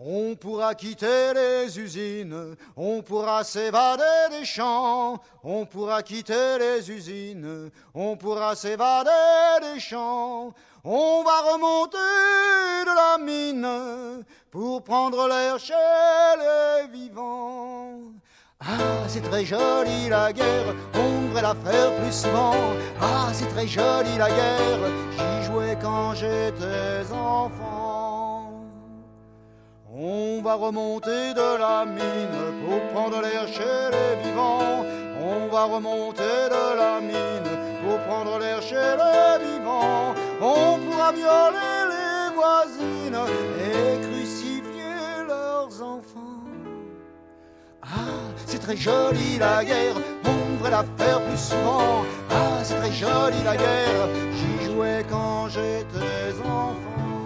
On pourra quitter les usines, on pourra s'évader des champs, on pourra quitter les usines, on pourra s'évader des champs. On va remonter de la mine pour prendre l'air chez les vivants. Ah, c'est très joli la guerre, on devrait la faire plus souvent. Ah, c'est très joli la guerre, j'y jouais quand j'étais enfant. On va remonter de la mine pour prendre l'air chez les vivants. On va remonter de la mine pour prendre l'air chez les vivants. On pourra violer les voisines et crucifier leurs enfants. Ah, c'est très joli la guerre, on devrait la faire plus souvent. Ah, c'est très joli la guerre, j'y jouais quand j'étais enfant.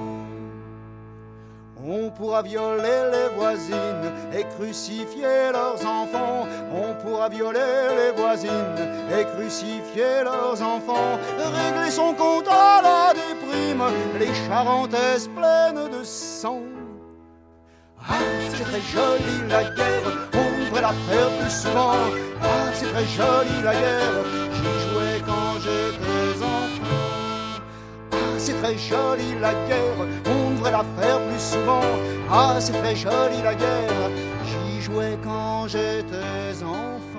On pourra violer les voisines et crucifier leurs enfants. On pourra violer les voisines et crucifier leurs enfants. Régler son compte à la déprime, les charentaises pleines de sang. Ah, c'est très joli la guerre, on devrait la faire plus souvent. Ah, c'est très joli la guerre, j'y jouais quand j'étais enfant. Ah, c'est très joli la guerre, on devrait la faire plus souvent. Ah, c'est très joli la guerre, j'y jouais quand j'étais enfant.